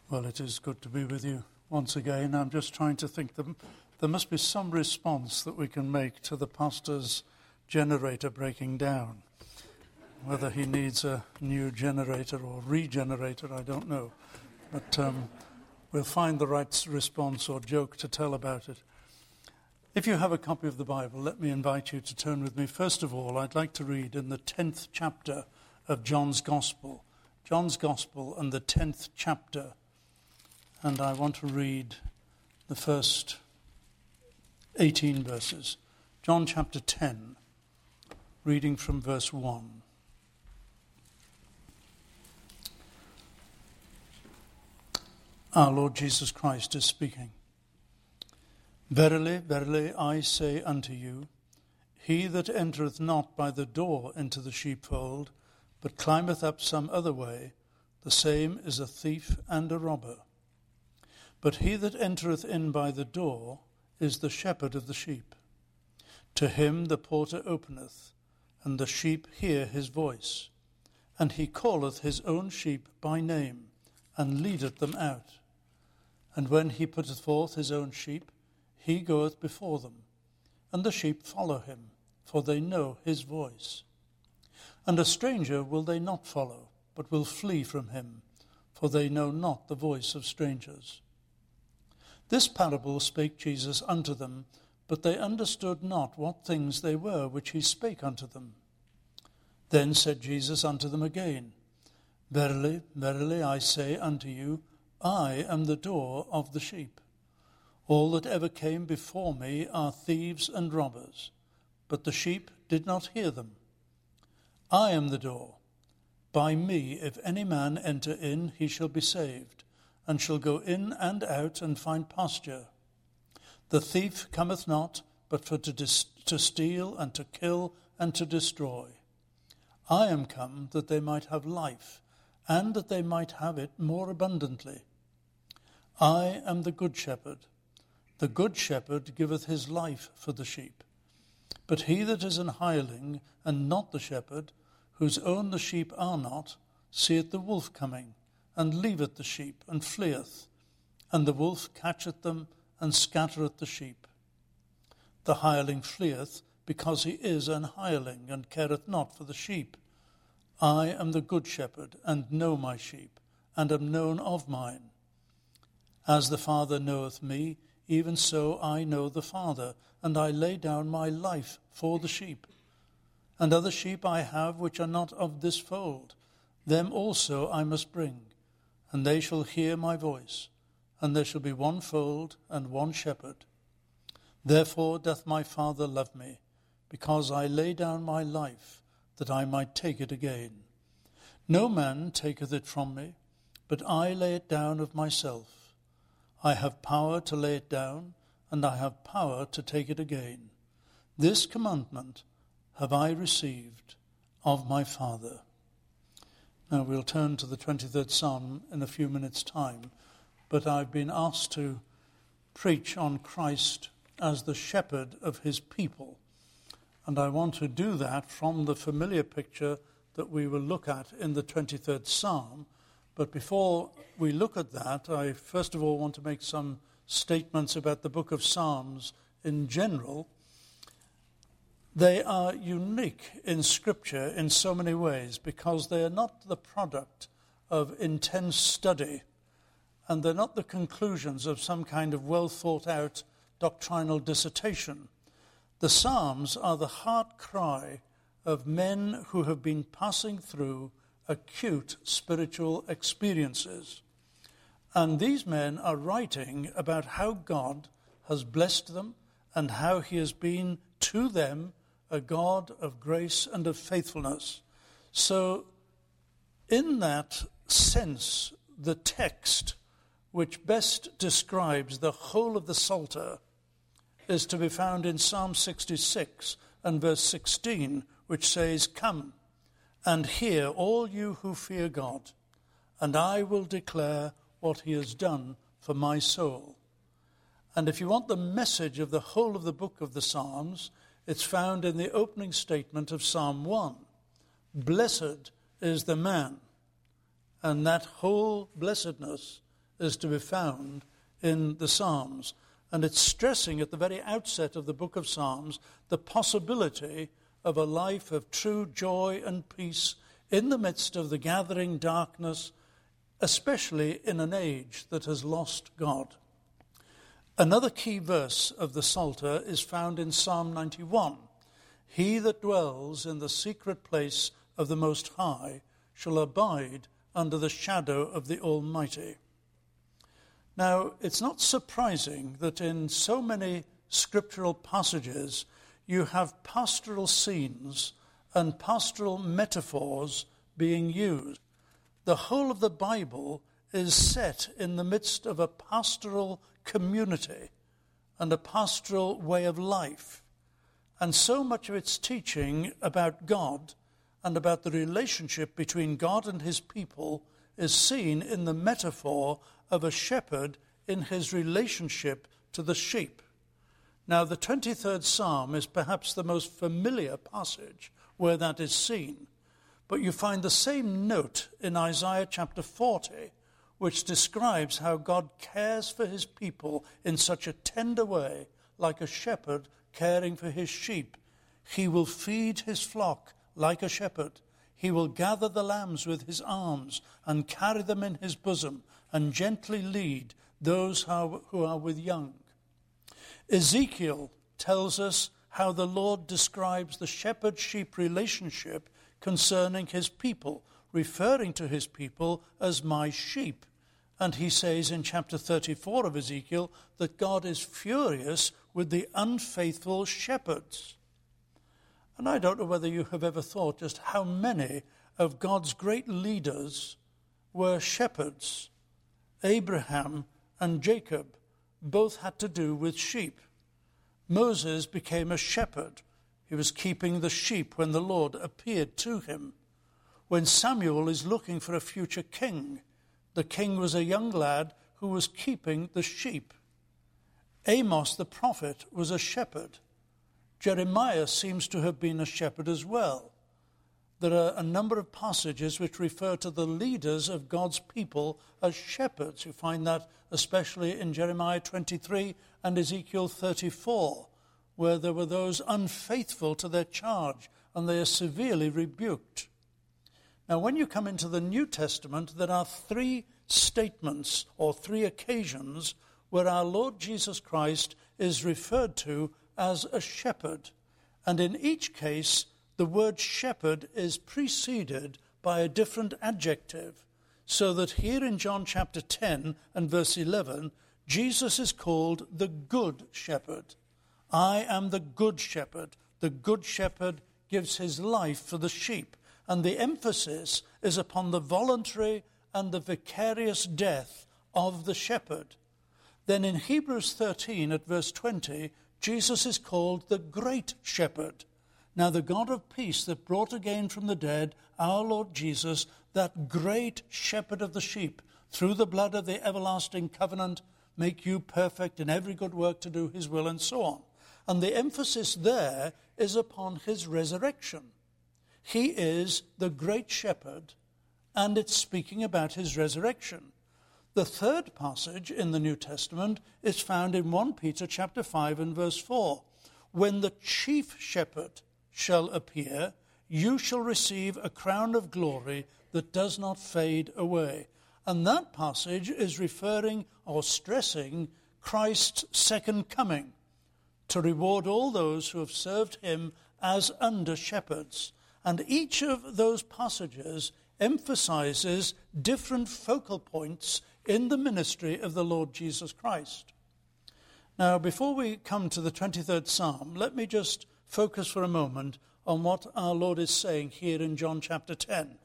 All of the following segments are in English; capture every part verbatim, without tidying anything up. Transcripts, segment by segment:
Well, it is good to be with you once again. I'm just trying to think. There, there must be some response that we can make to the pastor's generator breaking down. Whether he needs a new generator or regenerator, I don't know. But um, we'll find the right response or joke to tell about it. If you have a copy of the Bible, let me invite you to turn with me. First of all, I'd like to read in the tenth chapter of John's Gospel. John's Gospel and the tenth chapter. And I want to read the first eighteen verses. John chapter ten, reading from verse one. Our Lord Jesus Christ is speaking. Verily, verily, I say unto you, he that entereth not by the door into the sheepfold, but climbeth up some other way, the same is a thief and a robber. But he that entereth in by the door is the shepherd of the sheep. To him the porter openeth, and the sheep hear his voice. And he calleth his own sheep by name, and leadeth them out. And when he putteth forth his own sheep, he goeth before them, and the sheep follow him, for they know his voice. And a stranger will they not follow, but will flee from him, for they know not the voice of strangers. This parable spake Jesus unto them, but they understood not what things they were which he spake unto them. Then said Jesus unto them again, Verily, verily, I say unto you, I am the door of the sheep. All that ever came before me are thieves and robbers, but the sheep did not hear them. I am the door. By me, if any man enter in, he shall be saved, and shall go in and out and find pasture. The thief cometh not, but for to, dis- to steal and to kill and to destroy. I am come that they might have life, and that they might have it more abundantly. I am the good shepherd. The good shepherd giveth his life for the sheep. But he that is an hireling, and not the shepherd, whose own the sheep are not, seeth the wolf coming, and leaveth the sheep, and fleeth. And the wolf catcheth them, and scattereth the sheep. The hireling fleeth, because he is an hireling, and careth not for the sheep. I am the good shepherd, and know my sheep, and am known of mine. As the Father knoweth me, even so I know the Father, and I lay down my life for the sheep. And other sheep I have which are not of this fold, them also I must bring, and they shall hear my voice, and there shall be one fold and one shepherd. Therefore doth my Father love me, because I lay down my life, that I might take it again. No man taketh it from me, but I lay it down of myself. I have power to lay it down, and I have power to take it again. This commandment have I received of my Father. Now we'll turn to the twenty-third Psalm in a few minutes' time, but I've been asked to preach on Christ as the shepherd of his people. And I want to do that from the familiar picture that we will look at in the twenty-third Psalm. But before we look at that, I first of all want to make some statements about the book of Psalms in general. They are unique in Scripture in so many ways because they are not the product of intense study, and they're not the conclusions of some kind of well-thought-out doctrinal dissertation. The Psalms are the heart cry of men who have been passing through acute spiritual experiences. And these men are writing about how God has blessed them and how he has been to them a God of grace and of faithfulness. So in that sense, the text which best describes the whole of the Psalter is to be found in Psalm sixty-six and verse sixteen, which says, Come and hear, all you who fear God, and I will declare what he has done for my soul. And if you want the message of the whole of the book of the Psalms, it's found in the opening statement of Psalm one. Blessed is the man. And that whole blessedness is to be found in the Psalms. And it's stressing at the very outset of the book of Psalms the possibility of a life of true joy and peace in the midst of the gathering darkness, especially in an age that has lost God. Another key verse of the Psalter is found in Psalm ninety-one. He that dwells in the secret place of the Most High shall abide under the shadow of the Almighty. Now, it's not surprising that in so many scriptural passages you have pastoral scenes and pastoral metaphors being used. The whole of the Bible is set in the midst of a pastoral community and a pastoral way of life. And so much of its teaching about God and about the relationship between God and his people is seen in the metaphor of a shepherd in his relationship to the sheep. Now, the twenty-third Psalm is perhaps the most familiar passage where that is seen. But you find the same note in Isaiah chapter forty, which describes how God cares for his people in such a tender way, like a shepherd caring for his sheep. He will feed his flock like a shepherd. He will gather the lambs with his arms and carry them in his bosom and gently lead those who are with young. Ezekiel tells us how the Lord describes the shepherd-sheep relationship concerning his people, referring to his people as my sheep. And he says in chapter thirty-four of Ezekiel that God is furious with the unfaithful shepherds. And I don't know whether you have ever thought just how many of God's great leaders were shepherds. Abraham and Jacob both had to do with sheep. Moses became a shepherd. He was keeping the sheep when the Lord appeared to him. When Samuel is looking for a future king, the king was a young lad who was keeping the sheep. Amos the prophet was a shepherd. Jeremiah seems to have been a shepherd as well. There are a number of passages which refer to the leaders of God's people as shepherds. You find that especially in Jeremiah twenty-three and Ezekiel thirty-four, where there were those unfaithful to their charge, and they are severely rebuked. Now, when you come into the New Testament, there are three statements or three occasions where our Lord Jesus Christ is referred to as a shepherd. And in each case, the word shepherd is preceded by a different adjective, so that here in John chapter ten and verse eleven, Jesus is called the Good Shepherd. I am the Good Shepherd. The Good Shepherd gives his life for the sheep, and the emphasis is upon the voluntary and the vicarious death of the shepherd. Then in Hebrews thirteen at verse twenty, Jesus is called the Great Shepherd. Now the God of peace that brought again from the dead our Lord Jesus, that great shepherd of the sheep, through the blood of the everlasting covenant, make you perfect in every good work to do his will, and so on. And the emphasis there is upon his resurrection. He is the great shepherd, and it's speaking about his resurrection. The third passage in the New Testament is found in First Peter chapter five and verse four. When the chief shepherd shall appear, you shall receive a crown of glory that does not fade away. And that passage is referring or stressing Christ's second coming to reward all those who have served him as under shepherds. And each of those passages emphasizes different focal points in the ministry of the Lord Jesus Christ. Now, before we come to the twenty-third Psalm, let me just focus for a moment on what our Lord is saying here in John chapter ten,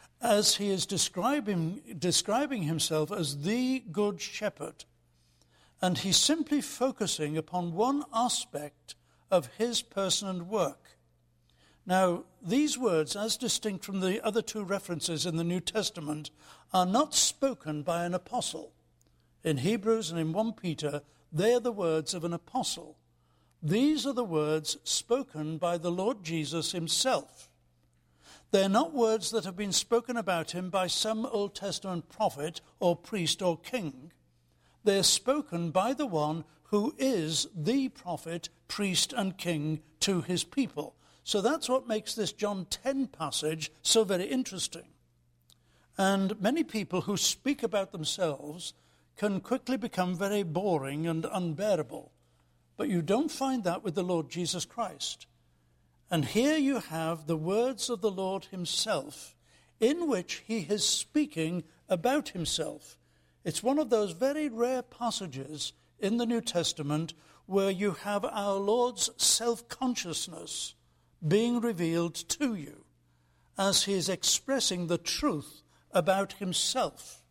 as he is describing, describing himself as the Good Shepherd. And he's simply focusing upon one aspect of his person and work. Now, these words, as distinct from the other two references in the New Testament, are not spoken by an apostle. In Hebrews and in First Peter, they are the words of an apostle. These are the words spoken by the Lord Jesus himself. They're not words that have been spoken about him by some Old Testament prophet or priest or king. They're spoken by the one who is the prophet, priest, and king to his people. So that's what makes this John ten passage so very interesting. And many people who speak about themselves can quickly become very boring and unbearable. But you don't find that with the Lord Jesus Christ. And here you have the words of the Lord himself, in which he is speaking about himself. It's one of those very rare passages in the New Testament where you have our Lord's self-consciousness being revealed to you as he is expressing the truth about himself.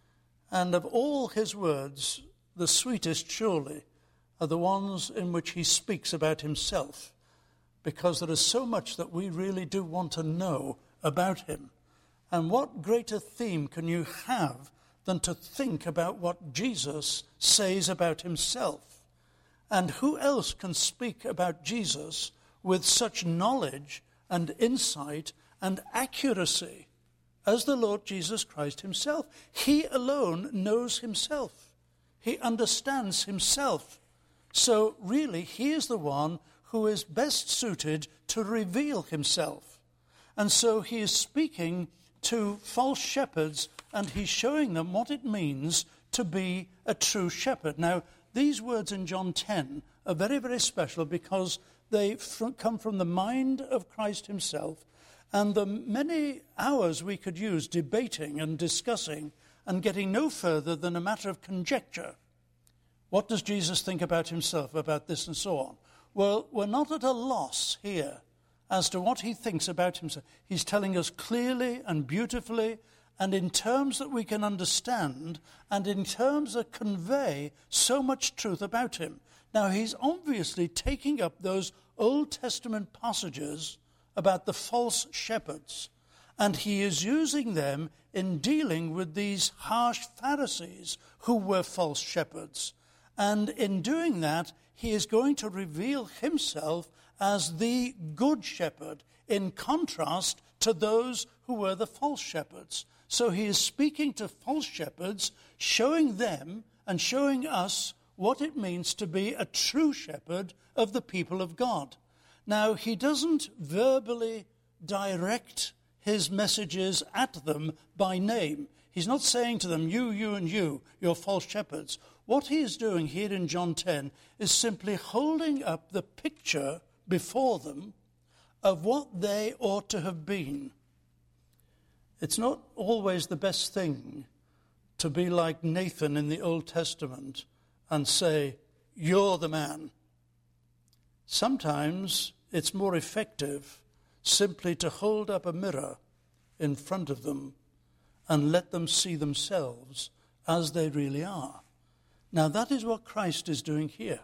And of all his words, the sweetest surely are the ones in which he speaks about himself, because there is so much that we really do want to know about him. And what greater theme can you have than to think about what Jesus says about himself? And who else can speak about Jesus with such knowledge and insight and accuracy as the Lord Jesus Christ himself? He alone knows himself. He understands himself. So really, he is the one who is best suited to reveal himself. And so he is speaking to false shepherds, and he's showing them what it means to be a true shepherd. Now, these words in John ten are very, very special because they fr- come from the mind of Christ himself, and the many hours we could use debating and discussing and getting no further than a matter of conjecture. What does Jesus think about himself, about this and so on? Well, we're not at a loss here as to what he thinks about himself. He's telling us clearly and beautifully and in terms that we can understand and in terms that convey so much truth about him. Now, he's obviously taking up those Old Testament passages about the false shepherds, and he is using them in dealing with these harsh Pharisees who were false shepherds. And in doing that, he is going to reveal himself as the good shepherd in contrast to those who were the false shepherds. So he is speaking to false shepherds, showing them and showing us what it means to be a true shepherd of the people of God. Now, he doesn't verbally direct his messages at them by name. He's not saying to them, you, you, and you, you're false shepherds. What he is doing here in John ten is simply holding up the picture before them of what they ought to have been. It's not always the best thing to be like Nathan in the Old Testament and say, you're the man. Sometimes it's more effective simply to hold up a mirror in front of them and let them see themselves as they really are. Now, that is what Christ is doing here.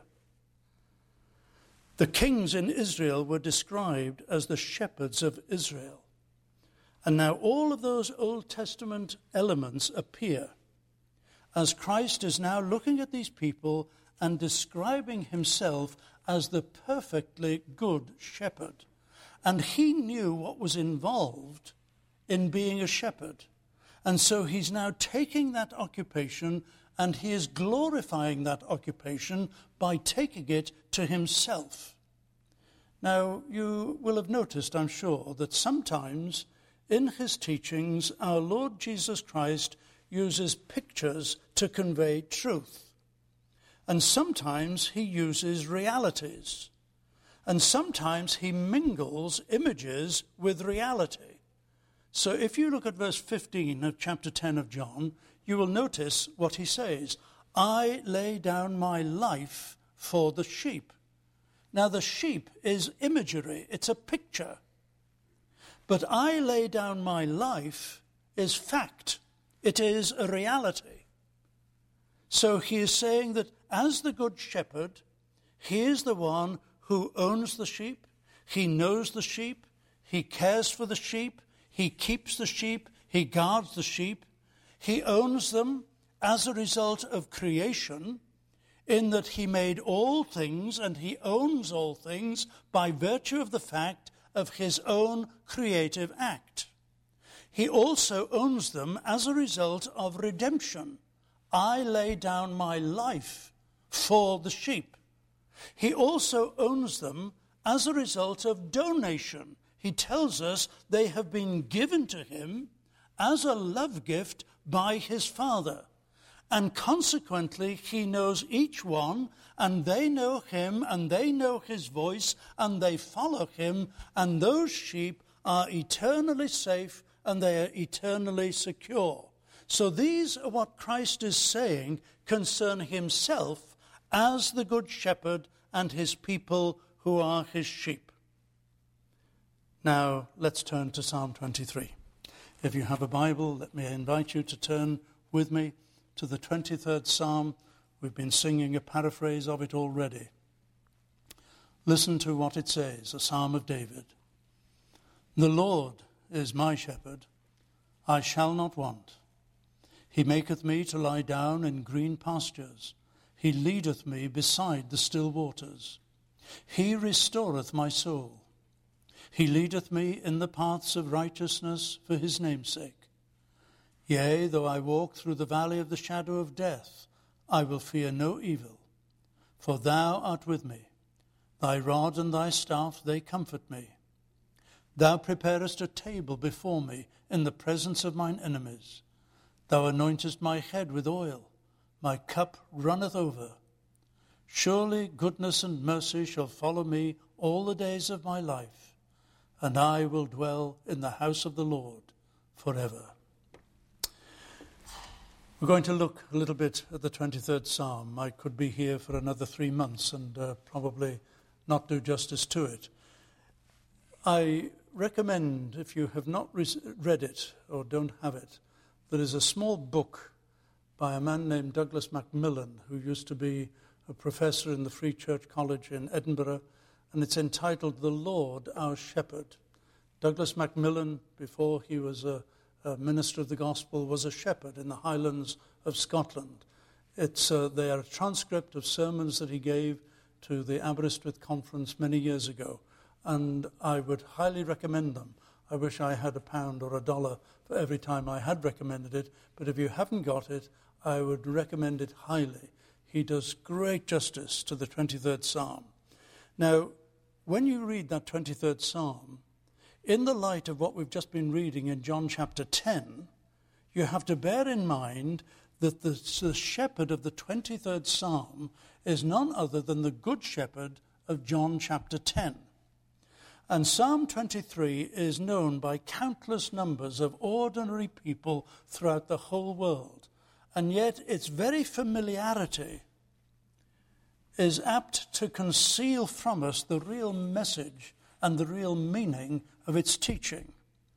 The kings in Israel were described as the shepherds of Israel. And now all of those Old Testament elements appear as Christ is now looking at these people and describing himself as the perfectly good shepherd. And he knew what was involved in being a shepherd. And so he's now taking that occupation and he is glorifying that occupation by taking it to himself. Now, you will have noticed, I'm sure, that sometimes in his teachings, our Lord Jesus Christ uses pictures to convey truth. And sometimes he uses realities. And sometimes he mingles images with reality. So if you look at verse fifteen of chapter ten of John, you will notice what he says. I lay down my life for the sheep. Now the sheep is imagery, it's a picture. But I lay down my life is fact. It is a reality. So he is saying that as the good shepherd, he is the one who owns the sheep, he knows the sheep, he cares for the sheep, he keeps the sheep, he guards the sheep. He owns them as a result of creation, in that he made all things and he owns all things by virtue of the fact, of his own creative act. He also owns them as a result of redemption. I lay down my life for the sheep. He also owns them as a result of donation. He tells us they have been given to him as a love gift by his Father. And consequently, he knows each one, and they know him, and they know his voice, and they follow him, and those sheep are eternally safe, and they are eternally secure. So these are what Christ is saying concerning himself as the Good Shepherd and his people who are his sheep. Now, let's turn to Psalm twenty-three. If you have a Bible, let me invite you to turn with me to the twenty-third Psalm. We've been singing a paraphrase of it already. Listen to what it says, a Psalm of David. The Lord is my shepherd, I shall not want. He maketh me to lie down in green pastures. He leadeth me beside the still waters. He restoreth my soul. He leadeth me in the paths of righteousness for his name's sake. Yea, though I walk through the valley of the shadow of death, I will fear no evil, for thou art with me. Thy rod and thy staff, they comfort me. Thou preparest a table before me in the presence of mine enemies. Thou anointest my head with oil. My cup runneth over. Surely goodness and mercy shall follow me all the days of my life, and I will dwell in the house of the Lord forever. We're going to look a little bit at the twenty-third Psalm. I could be here for another three months and uh, probably not do justice to it. I recommend, if you have not re- read it or don't have it, there is a small book by a man named Douglas Macmillan, who used to be a professor in the Free Church College in Edinburgh, and it's entitled The Lord Our Shepherd. Douglas Macmillan, before he was a, a minister of the gospel, was a shepherd in the Highlands of Scotland. It's uh, they are a transcript of sermons that he gave to the Aberystwyth Conference many years ago, and I would highly recommend them. I wish I had a pound or a dollar for every time I had recommended it, but if you haven't got it, I would recommend it highly. He does great justice to the twenty-third Psalm. Now, when you read that twenty-third Psalm, in the light of what we've just been reading in John chapter ten, you have to bear in mind that the, the shepherd of the twenty-third Psalm is none other than the Good Shepherd of John chapter ten. And Psalm twenty-three is known by countless numbers of ordinary people throughout the whole world. And yet its very familiarity is apt to conceal from us the real message and the real meaning of its teaching.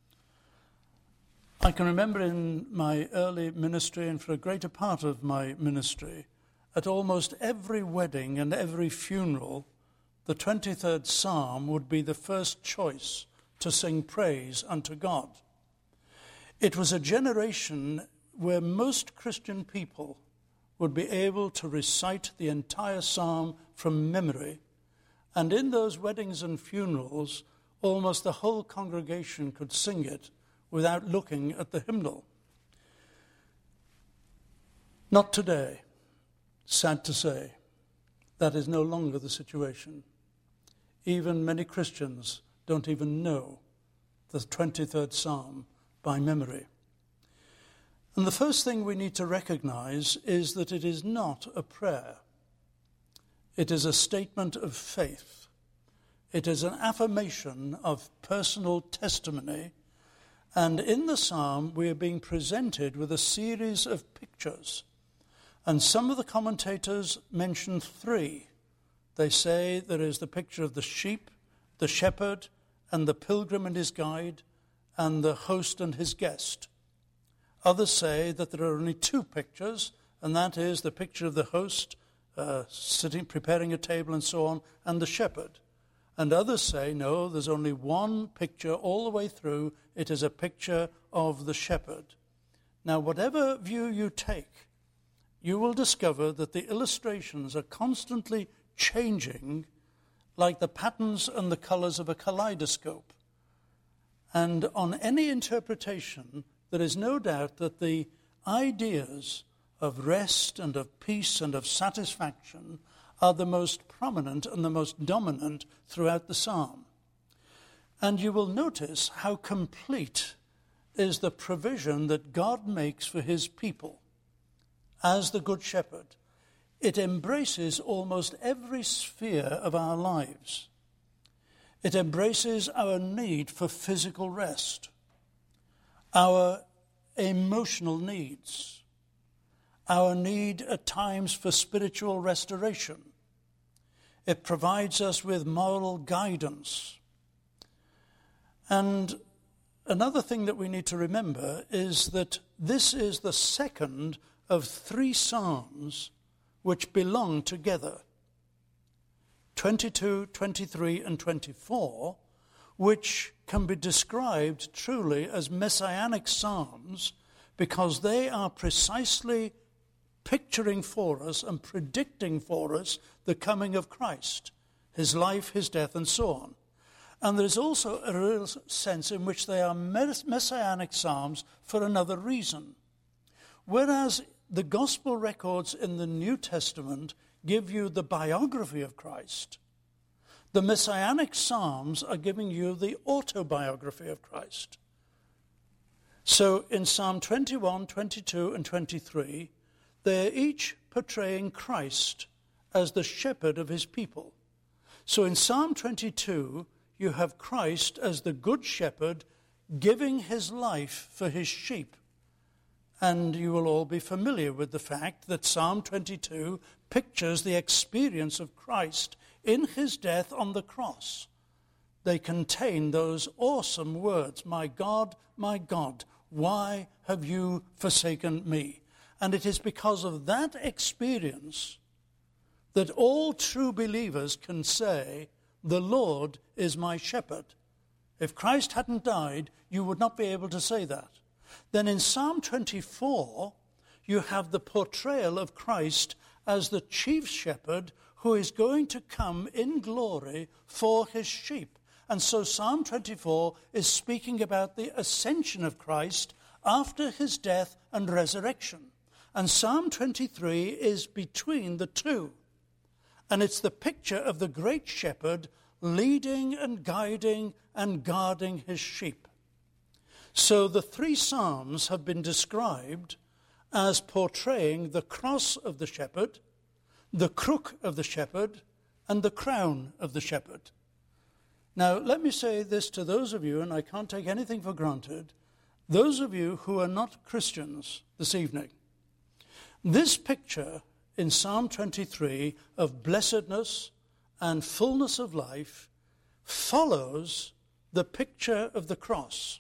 I can remember in my early ministry, and for a greater part of my ministry, at almost every wedding and every funeral, the twenty-third Psalm would be the first choice to sing praise unto God. It was a generation where most Christian people would be able to recite the entire psalm from memory, and in those weddings and funerals, almost the whole congregation could sing it without looking at the hymnal. Not today, sad to say. That is no longer the situation. Even many Christians don't even know the twenty-third Psalm by memory. And the first thing we need to recognize is that it is not a prayer. It is a statement of faith. It is an affirmation of personal testimony. And in the psalm, we are being presented with a series of pictures. And some of the commentators mention three. They say there is the picture of the sheep, the shepherd, and the pilgrim and his guide, and the host and his guest. Others say that there are only two pictures, and that is the picture of the host uh, sitting, preparing a table and so on, and the shepherd. And others say, no, there's only one picture all the way through. It is a picture of the shepherd. Now, whatever view you take, you will discover that the illustrations are constantly changing like the patterns and the colors of a kaleidoscope. And on any interpretation, there is no doubt that the ideas of rest and of peace and of satisfaction are the most prominent and the most dominant throughout the psalm. And you will notice how complete is the provision that God makes for his people as the Good Shepherd. It embraces almost every sphere of our lives. It embraces our need for physical rest, our emotional needs, our need at times for spiritual restoration. It provides us with moral guidance. And another thing that we need to remember is that this is the second of three psalms which belong together. twenty-two, twenty-three, and twenty-four, which can be described truly as messianic psalms because they are precisely picturing for us and predicting for us the coming of Christ, his life, his death, and so on. And there is also a real sense in which they are messianic psalms for another reason. Whereas the gospel records in the New Testament give you the biography of Christ, the messianic psalms are giving you the autobiography of Christ. So in Psalm twenty-one, twenty-two, and twenty-three, they are each portraying Christ as the shepherd of his people. So in Psalm twenty-two, you have Christ as the good shepherd giving his life for his sheep. And you will all be familiar with the fact that Psalm twenty-two pictures the experience of Christ in his death on the cross. They contain those awesome words, "My God, my God, why have you forsaken me?" And it is because of that experience that all true believers can say, "The Lord is my shepherd." If Christ hadn't died, you would not be able to say that. Then in Psalm twenty-four, you have the portrayal of Christ as the chief shepherd who is going to come in glory for his sheep. And so Psalm twenty-four is speaking about the ascension of Christ after his death and resurrection. And Psalm twenty-three is between the two. And it's the picture of the great shepherd leading and guiding and guarding his sheep. So the three psalms have been described as portraying the cross of the shepherd, the crook of the shepherd, and the crown of the shepherd. Now, let me say this to those of you, and I can't take anything for granted, those of you who are not Christians this evening. This picture in Psalm twenty-three of blessedness and fullness of life follows the picture of the cross.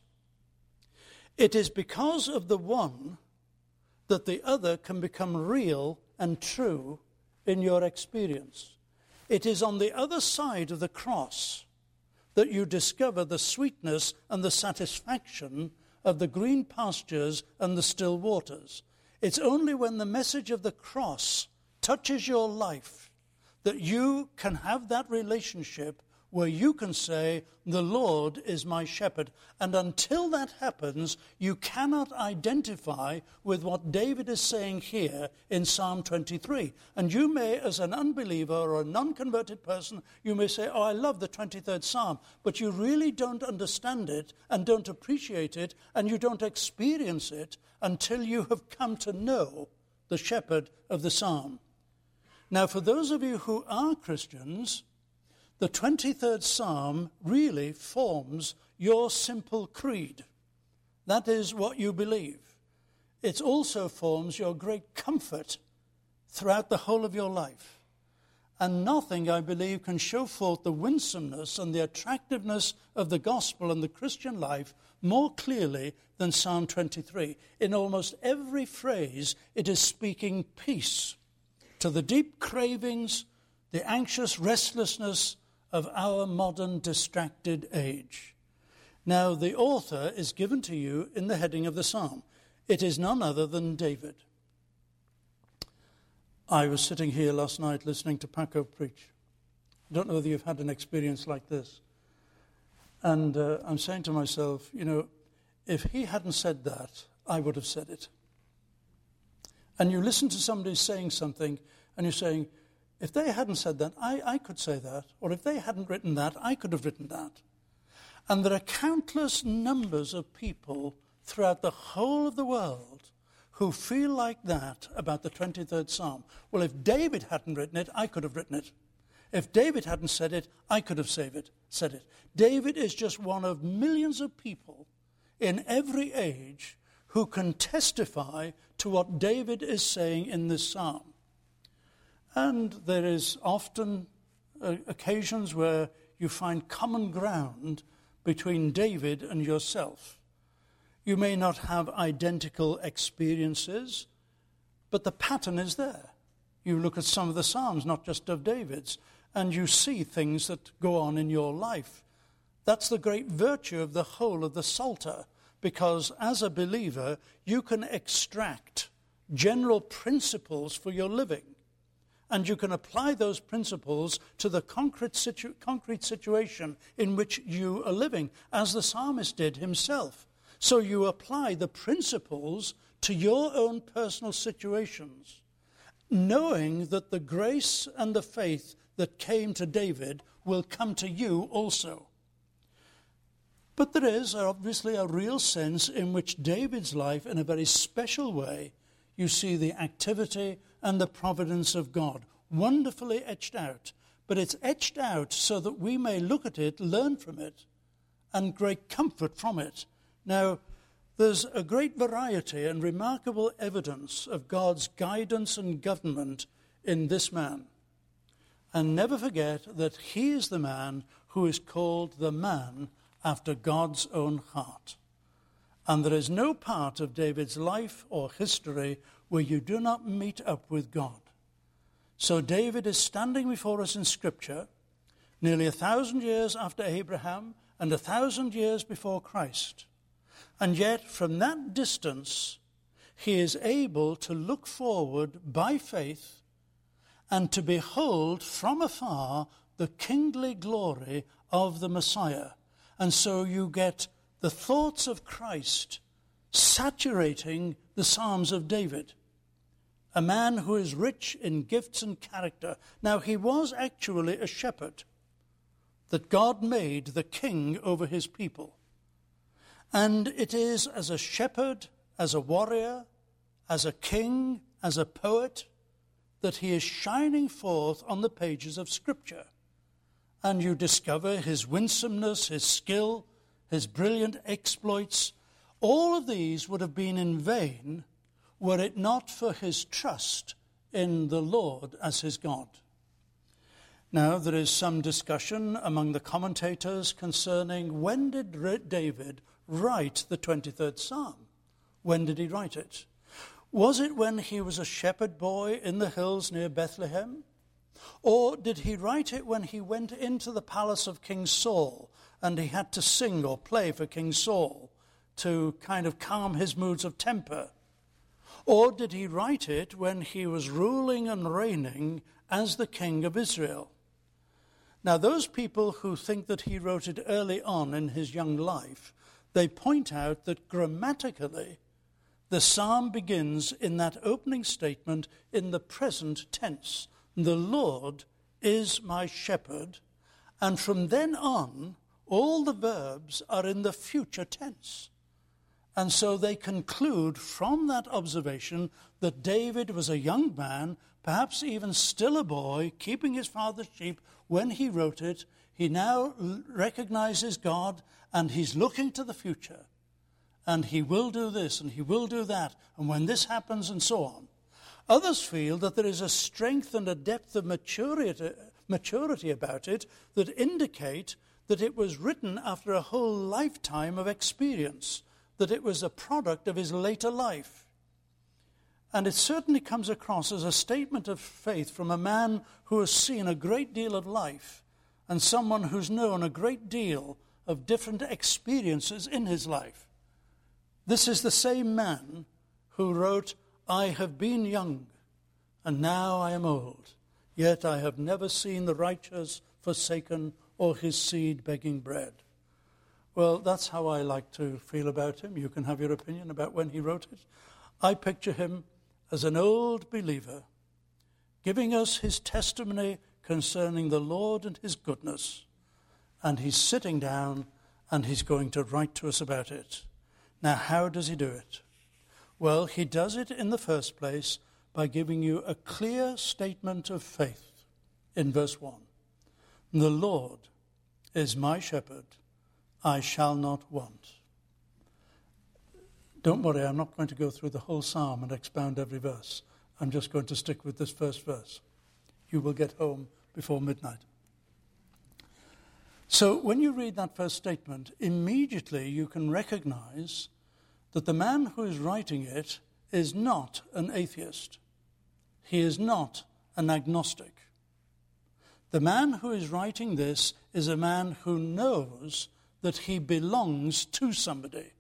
It is because of the one that the other can become real and true in your experience. It is on the other side of the cross that you discover the sweetness and the satisfaction of the green pastures and the still waters. It's only when the message of the cross touches your life that you can have that relationship where you can say, "The Lord is my shepherd." And until that happens, you cannot identify with what David is saying here in Psalm twenty-three. And you may, as an unbeliever or a non-converted person, you may say, "Oh, I love the twenty-third Psalm," but you really don't understand it and don't appreciate it and you don't experience it until you have come to know the shepherd of the Psalm. Now, for those of you who are Christians, the twenty-third Psalm really forms your simple creed. That is what you believe. It also forms your great comfort throughout the whole of your life. And nothing, I believe, can show forth the winsomeness and the attractiveness of the gospel and the Christian life more clearly than Psalm twenty-three. In almost every phrase, it is speaking peace to the deep cravings, the anxious restlessness of our modern distracted age. Now, the author is given to you in the heading of the psalm. It is none other than David. I was sitting here last night listening to Paco preach. I don't know whether you've had an experience like this. And uh, I'm saying to myself, you know, if he hadn't said that, I would have said it. And you listen to somebody saying something, and you're saying, if they hadn't said that, I, I could say that. Or if they hadn't written that, I could have written that. And there are countless numbers of people throughout the whole of the world who feel like that about the twenty-third Psalm. Well, if David hadn't written it, I could have written it. If David hadn't said it, I could have said it. Said it. David is just one of millions of people in every age who can testify to what David is saying in this psalm. And there is often uh, occasions where you find common ground between David and yourself. You may not have identical experiences, but the pattern is there. You look at some of the Psalms, not just of David's, and you see things that go on in your life. That's the great virtue of the whole of the Psalter, because as a believer, you can extract general principles for your living, and you can apply those principles to the concrete, situ- concrete situation in which you are living, as the psalmist did himself. So you apply the principles to your own personal situations, knowing that the grace and the faith that came to David will come to you also. But there is obviously a real sense in which David's life, in a very special way, you see the activity and the providence of God, wonderfully etched out. But it's etched out so that we may look at it, learn from it, and great comfort from it. Now, there's a great variety and remarkable evidence of God's guidance and government in this man. And never forget that he is the man who is called the man after God's own heart. And there is no part of David's life or history where you do not meet up with God. So David is standing before us in Scripture nearly a thousand years after Abraham and a thousand years before Christ. And yet, from that distance, he is able to look forward by faith and to behold from afar the kingly glory of the Messiah. And so you get the thoughts of Christ saturating the Psalms of David, a man who is rich in gifts and character. Now, he was actually a shepherd that God made the king over his people. And it is as a shepherd, as a warrior, as a king, as a poet, that he is shining forth on the pages of Scripture. And you discover his winsomeness, his skill, his brilliant exploits. All of these would have been in vain were it not for his trust in the Lord as his God. Now, there is some discussion among the commentators concerning when did David write the twenty-third Psalm? When did he write it? Was it when he was a shepherd boy in the hills near Bethlehem? Or did he write it when he went into the palace of King Saul and he had to sing or play for King Saul to kind of calm his moods of temper? Or did he write it when he was ruling and reigning as the king of Israel? Now, those people who think that he wrote it early on in his young life, they point out that grammatically the psalm begins in that opening statement in the present tense. The Lord is my shepherd. And from then on, all the verbs are in the future tense. And so they conclude from that observation that David was a young man, perhaps even still a boy, keeping his father's sheep when he wrote it. He now recognizes God and he's looking to the future. And he will do this and he will do that. And when this happens and so on. Others feel that there is a strength and a depth of maturity, maturity about it that indicate that it was written after a whole lifetime of experience, that it was a product of his later life. And it certainly comes across as a statement of faith from a man who has seen a great deal of life and someone who's known a great deal of different experiences in his life. This is the same man who wrote, I have been young, and now I am old, yet I have never seen the righteous forsaken, or his seed begging bread. Well, that's how I like to feel about him. You can have your opinion about when he wrote it. I picture him as an old believer giving us his testimony concerning the Lord and his goodness. And he's sitting down and he's going to write to us about it. Now, how does he do it? Well, he does it in the first place by giving you a clear statement of faith in verse one. The Lord is my shepherd, I shall not want. Don't worry, I'm not going to go through the whole psalm and expound every verse. I'm just going to stick with this first verse. You will get home before midnight. So when you read that first statement, immediately you can recognize that the man who is writing it is not an atheist. He is not an agnostic. The man who is writing this is a man who knows that he belongs to somebody.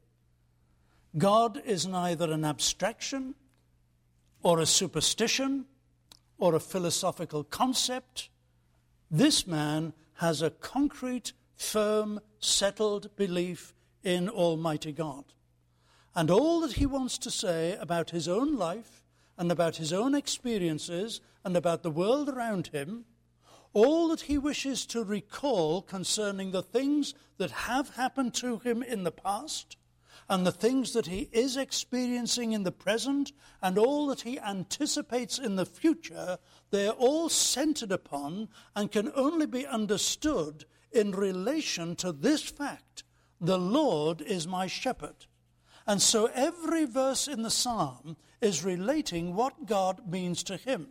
God is neither an abstraction or a superstition or a philosophical concept. This man has a concrete, firm, settled belief in Almighty God. And all that he wants to say about his own life and about his own experiences and about the world around him, all that he wishes to recall concerning the things that have happened to him in the past and the things that he is experiencing in the present and all that he anticipates in the future, they're all centered upon and can only be understood in relation to this fact: the Lord is my shepherd. And so every verse in the psalm is relating what God means to him.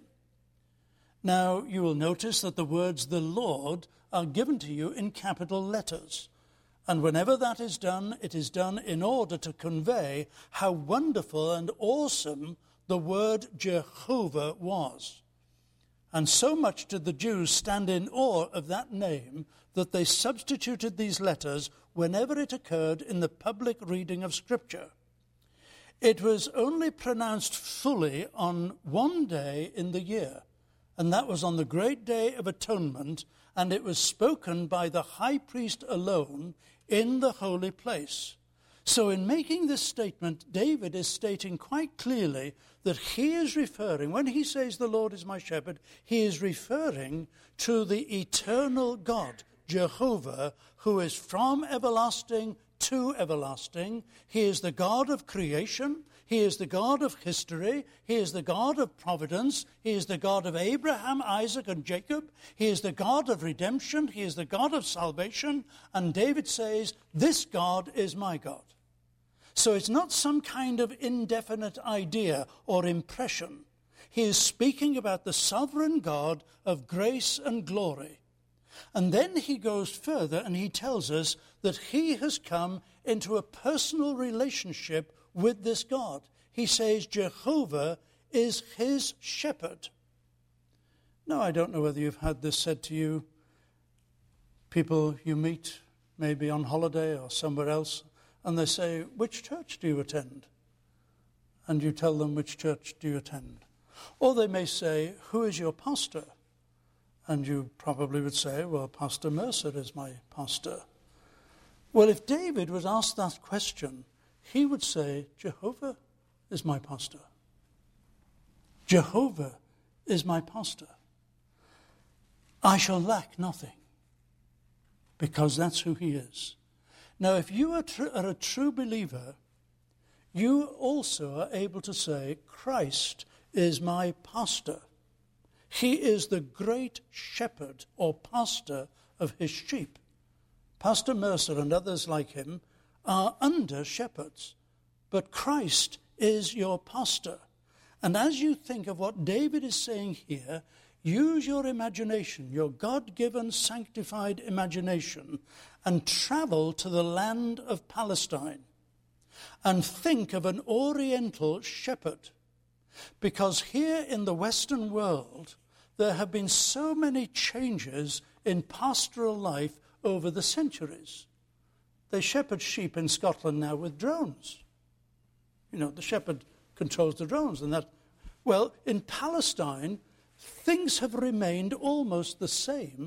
Now, you will notice that the words "the Lord" are given to you in capital letters. And whenever that is done, it is done in order to convey how wonderful and awesome the word Jehovah was. And so much did the Jews stand in awe of that name that they substituted these letters whenever it occurred in the public reading of Scripture. It was only pronounced fully on one day in the year, and that was on the great day of atonement, and it was spoken by the high priest alone in the holy place. So in making this statement, David is stating quite clearly that he is referring, when he says the Lord is my shepherd, he is referring to the eternal God, Jehovah, who is from everlasting to everlasting. He is the God of creation. He is the God of history. He is the God of providence. He is the God of Abraham, Isaac, and Jacob. He is the God of redemption. He is the God of salvation. And David says, this God is my God. So it's not some kind of indefinite idea or impression. He is speaking about the sovereign God of grace and glory. And then he goes further and he tells us that he has come into a personal relationship with this God. He says Jehovah is his shepherd. Now, I don't know whether you've had this said to you. People you meet, maybe on holiday or somewhere else, and they say, which church do you attend? And you tell them, which church do you attend? Or they may say, who is your pastor? And you probably would say, well, Pastor Mercer is my pastor. Well, if David was asked that question, he would say, Jehovah is my pastor. Jehovah is my pastor. I shall lack nothing, because that's who he is. Now, if you are, tr- are a true believer, you also are able to say, Christ is my pastor. He is the great shepherd or pastor of his sheep. Pastor Mercer and others like him are under shepherds, but Christ is your pastor. And as you think of what David is saying here, use your imagination, your God-given sanctified imagination, and travel to the land of Palestine and think of an oriental shepherd. Because here in the Western world, there have been so many changes in pastoral life over the centuries. They shepherd sheep in Scotland now with drones. You know, the shepherd controls the drones and that. Well, in Palestine, things have remained almost the same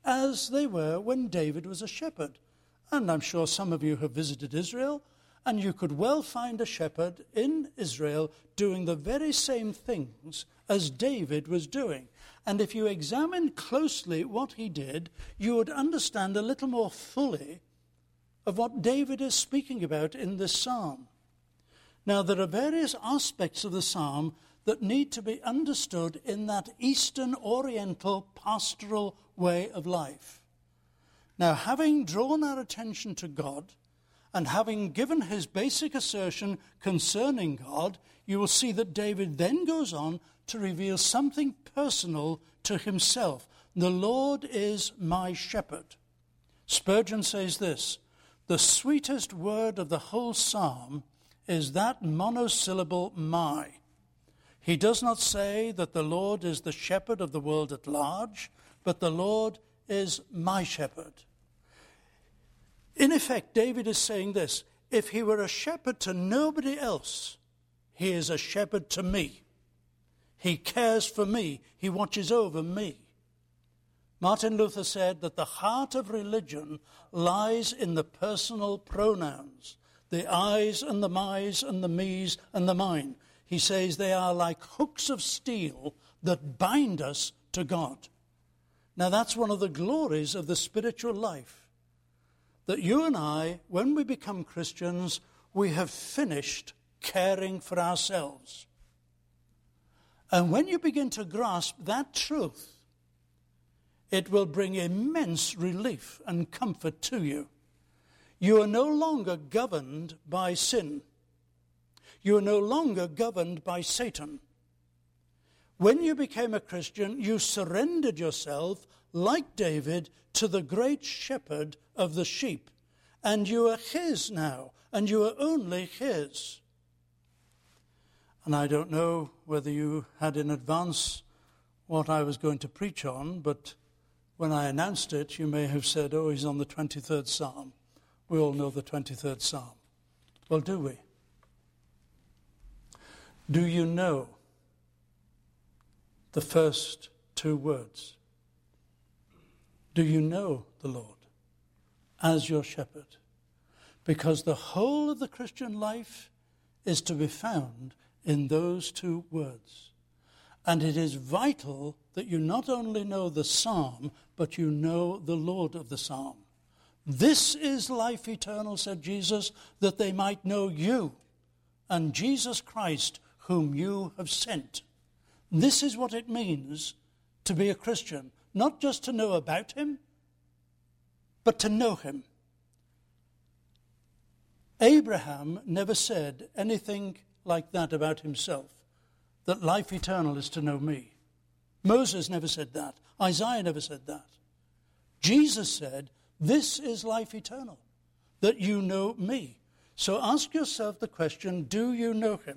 as they were when David was a shepherd. And I'm sure some of you have visited Israel, and you could well find a shepherd in Israel doing the very same things as David was doing. And if you examine closely what he did, you would understand a little more fully of what David is speaking about in this psalm. Now, there are various aspects of the psalm that need to be understood in that Eastern Oriental pastoral way of life. Now, having drawn our attention to God and having given his basic assertion concerning God, you will see that David then goes on to reveal something personal to himself. The Lord is my shepherd. Spurgeon says this: the sweetest word of the whole psalm is that monosyllable, my. He does not say that the Lord is the shepherd of the world at large, but the Lord is my shepherd. In effect, David is saying this: if he were a shepherd to nobody else, he is a shepherd to me. He cares for me. He watches over me. Martin Luther said that the heart of religion lies in the personal pronouns, the I's and the my's and the me's and the mine. He says they are like hooks of steel that bind us to God. Now, that's one of the glories of the spiritual life, that you and I, when we become Christians, we have finished caring for ourselves. And when you begin to grasp that truth, it will bring immense relief and comfort to you. You are no longer governed by sin. You are no longer governed by Satan. When you became a Christian, you surrendered yourself, like David, to the great shepherd of the sheep. And you are his now, and you are only his. And I don't know whether you had in advance what I was going to preach on, but when I announced it, you may have said, oh, he's on the twenty-third Psalm. We all know the twenty-third Psalm. Well, do we? Do you know the first two words? Do you know the Lord as your shepherd? Because the whole of the Christian life is to be found in those two words. And it is vital that you not only know the psalm, but you know the Lord of the psalm. This is life eternal, said Jesus, that they might know you and Jesus Christ, whom you have sent. This is what it means to be a Christian. Not just to know about him, but to know him. Abraham never said anything like that about himself, that life eternal is to know me. Moses never said that. Isaiah never said that. Jesus said, this is life eternal, that you know me. So ask yourself the question, do you know him?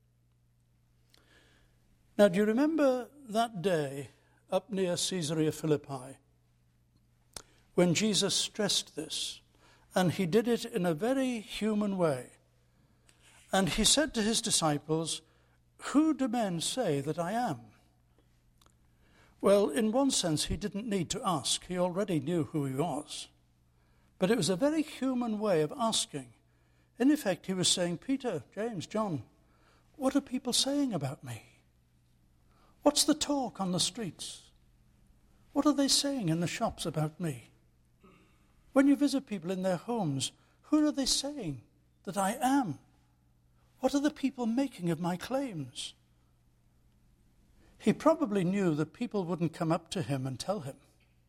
Now, do you remember that day up near Caesarea Philippi when Jesus stressed this? And he did it in a very human way. And he said to his disciples, who do men say that I am? Well, in one sense, he didn't need to ask. He already knew who he was. But it was a very human way of asking. In effect, he was saying, Peter, James, John, what are people saying about me? What's the talk on the streets? What are they saying in the shops about me? When you visit people in their homes, who are they saying that I am? What are the people making of my claims? He probably knew that people wouldn't come up to him and tell him.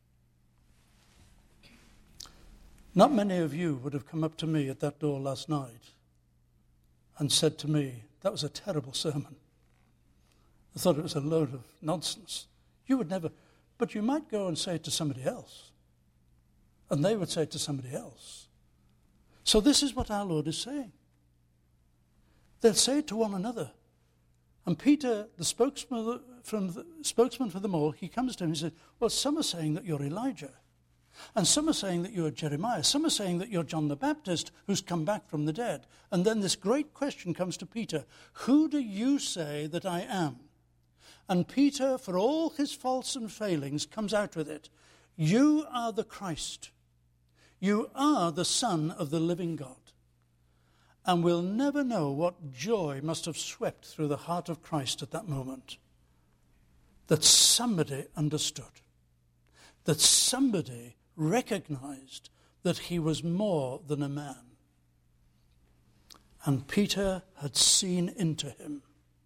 Not many of you would have come up to me at that door last night and said to me, that was a terrible sermon. I thought it was a load of nonsense. You would never, but you might go and say it to somebody else. And they would say it to somebody else. So this is what our Lord is saying. They'll say it to one another. And Peter, the spokesman, from the, spokesman for them all, he comes to him and he says, well, some are saying that you're Elijah. And some are saying that you're Jeremiah. Some are saying that you're John the Baptist who's come back from the dead. And then this great question comes to Peter. Who do you say that I am? And Peter, for all his faults and failings, comes out with it. You are the Christ. You are the Son of the living God. And we'll never know what joy must have swept through the heart of Christ at that moment. That somebody understood. That somebody recognized that he was more than a man. And Peter had seen into him.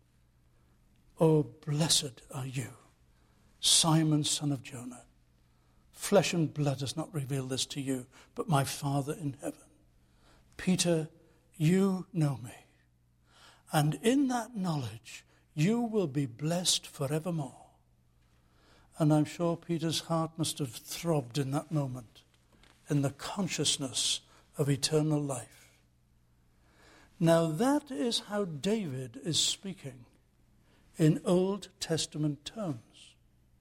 Oh, blessed are you, Simon, son of Jonah. Flesh and blood has not revealed this to you, but my Father in heaven. Peter, you know me. And in that knowledge, you will be blessed forevermore. And I'm sure Peter's heart must have throbbed in that moment, in the consciousness of eternal life. Now that is how David is speaking in Old Testament terms.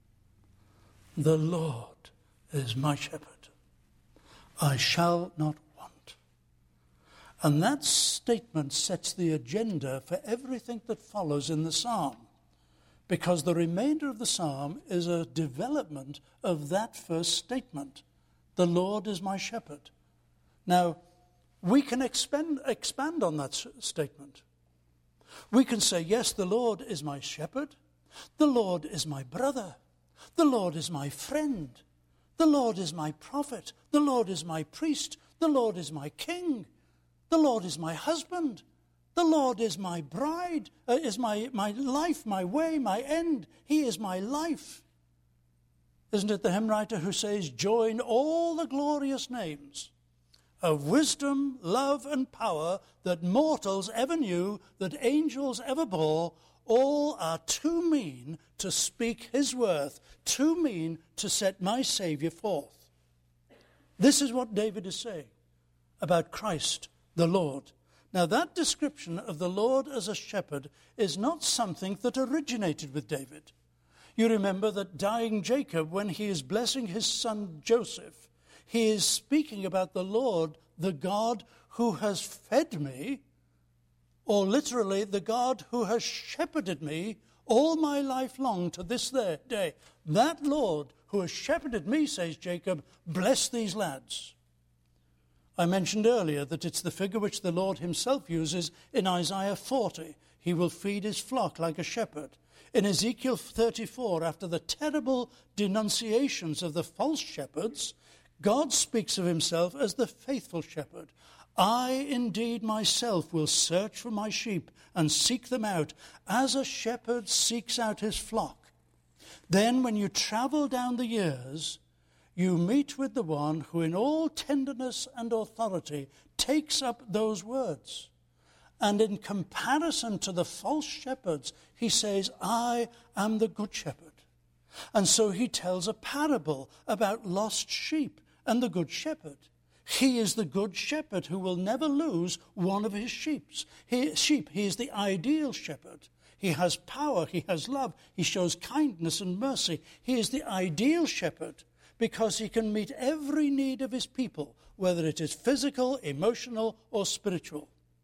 The Lord is my shepherd. I shall not want. And that statement sets the agenda for everything that follows in the psalm, because the remainder of the psalm is a development of that first statement. The Lord is my shepherd. Now, we can expand, expand on that s- statement. We can say, yes, the Lord is my shepherd. The Lord is my brother. The Lord is my friend. The Lord is my prophet. The Lord is my priest. The Lord is my king. The Lord is my husband. The Lord is my bride, uh, is my, my life, my way, my end. He is my life. Isn't it the hymn writer who says, join all the glorious names of wisdom, love, and power that mortals ever knew, that angels ever bore, all are too mean to speak his worth, too mean to set my Saviour forth. This is what David is saying about Christ, the Lord. Now that description of the Lord as a shepherd is not something that originated with David. You remember that dying Jacob, when he is blessing his son Joseph, he is speaking about the Lord, the God who has fed me, or literally the God who has shepherded me all my life long to this day. That Lord who has shepherded me, says Jacob, bless these lads. I mentioned earlier that it's the figure which the Lord himself uses in Isaiah forty. He will feed his flock like a shepherd. In Ezekiel thirty-four, after the terrible denunciations of the false shepherds, God speaks of himself as the faithful shepherd. I indeed myself will search for my sheep and seek them out, as a shepherd seeks out his flock. Then when you travel down the years, you meet with the one who in all tenderness and authority takes up those words. And in comparison to the false shepherds, he says, I am the good shepherd. And so he tells a parable about lost sheep and the good shepherd. He is the good shepherd who will never lose one of his sheep. He, sheep. He is the ideal shepherd. He has power. He has love. He shows kindness and mercy. He is the ideal shepherd because he can meet every need of his people, whether it is physical, emotional, or spiritual.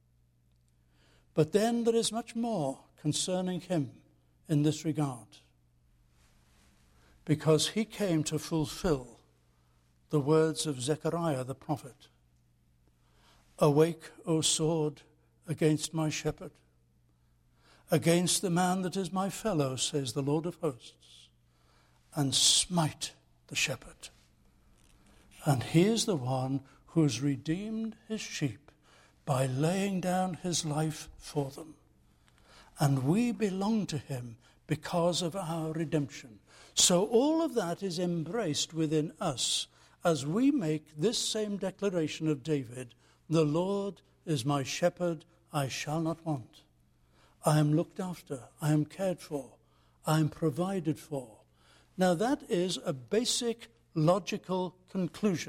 But then there is much more concerning him in this regard, because he came to fulfill the words of Zechariah the prophet. Awake, O sword, against my shepherd, against the man that is my fellow, says the Lord of hosts, and smite the shepherd. And he is the one who has redeemed his sheep by laying down his life for them. And we belong to him because of our redemption. So all of that is embraced within us as we make this same declaration of David, the Lord is my shepherd, I shall not want. I am looked after, I am cared for, I am provided for. Now that is a basic logical conclusion.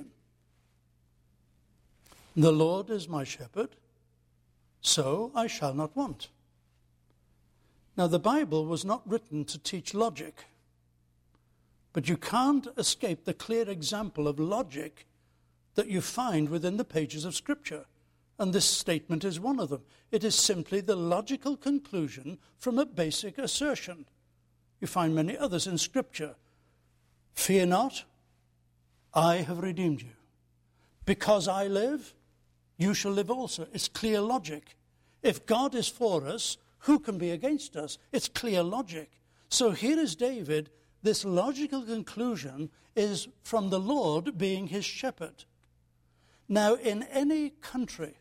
The Lord is my shepherd, so I shall not want. Now the Bible was not written to teach logic. But you can't escape the clear example of logic that you find within the pages of Scripture. And this statement is one of them. It is simply the logical conclusion from a basic assertion. You find many others in Scripture. Fear not, I have redeemed you. Because I live, you shall live also. It's clear logic. If God is for us, who can be against us? It's clear logic. So here is David. This logical conclusion is from the Lord being his shepherd. Now, in any country,